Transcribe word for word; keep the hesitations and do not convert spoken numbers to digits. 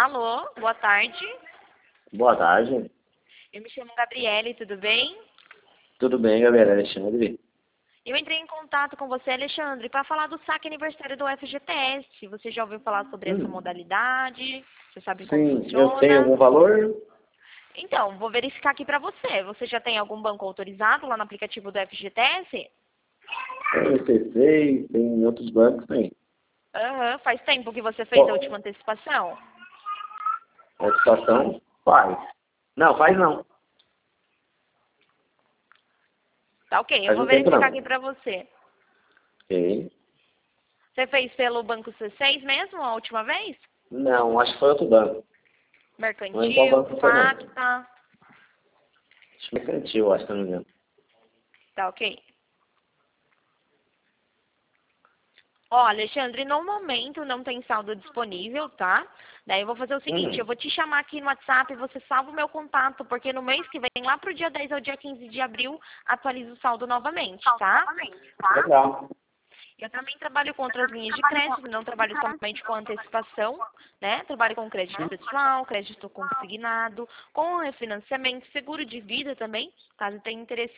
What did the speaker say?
Alô, boa tarde. Boa tarde. Eu me chamo Gabriele, tudo bem? Tudo bem, Gabriela? Alexandre? Eu entrei em contato com você, Alexandre, para falar do saque aniversário do F G T S. Você já ouviu falar sobre essa Hum. modalidade? Você sabe como Sim, eu funciona? tenho algum valor? Então, vou verificar aqui para você. Você já tem algum banco autorizado lá no aplicativo do F G T S? Tem o C seis, tem outros bancos, tem. Aham. Faz tempo que você fez a Bom, última antecipação? a situação faz. Não, faz não. Tá ok, eu Faz vou um tempo verificar não. aqui para você. Ok. Você fez pelo banco C seis mesmo a última vez? Não, acho que foi outro banco. Não lembro qual Mercantil, banco foi, não. Facta. Acho que mercantil, acho que eu não me engano. Tá ok. Ó, Alexandre, no momento não tem saldo disponível, tá? Daí eu vou fazer o seguinte, eu Hum, vou te chamar aqui no WhatsApp e você salva o meu contato, porque no mês que vem, lá pro dia dez ao dia quinze de abril, atualiza o saldo novamente, tá? legal. Eu também trabalho com outras linhas de crédito, não trabalho somente com antecipação, né? Trabalho com crédito pessoal, crédito consignado, com refinanciamento, seguro de vida também, caso tenha interesse